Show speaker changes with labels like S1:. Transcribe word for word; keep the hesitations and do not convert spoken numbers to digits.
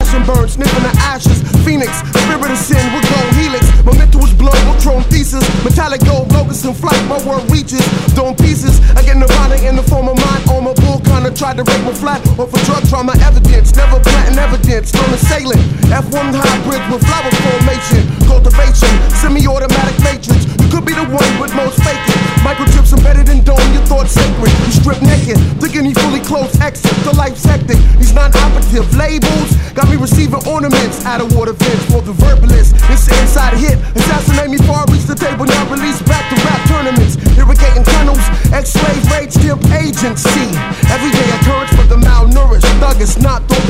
S1: crash and burn, sniffing the ashes. Phoenix, spirit of sin with gold helix. My mental is blown with chrome thesis. Metallic gold, locust in flight, my word reaches. Dome pieces, I get nirvana in the form of mine. On my bull, kinda tried to break my flat. Or for drug trauma evidence, never planting evidence. Stone assailant, F one hybrids with flower formation. Cultivation, semi-automatic matrix. You could be the one, but most fake it. Microchips embedded in dome, your thoughts sacred. You strip naked, thinking he fully close exit. The life's hectic, these non-operative labels got me receiving ornaments out of water vents for the verbalist. It's an inside hit, assassinate me before I reach the table. Now release back to rap tournaments, irrigating tunnels, X-slave rage, tip agency. Everyday occurrence for the malnourished, thug is not the